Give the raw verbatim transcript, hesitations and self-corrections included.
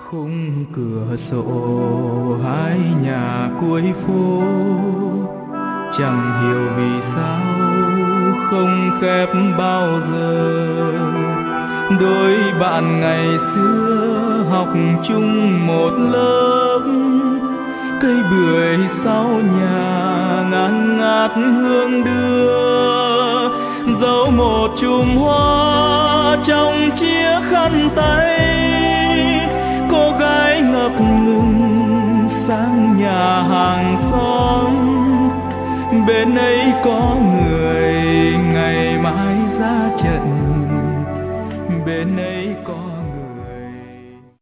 Khung cửa sổ hai nhà cuối phố, chẳng hiểu vì sao không khép bao giờ. Đôi bạn ngày xưa học chung một lớp, cây bưởi sau nhà ngát ngát hương đưa, dấu một chùm hoa trong chiếc khăn tay. Cô gái ngập ngừng sang nhà hàng xóm, bên ấy có người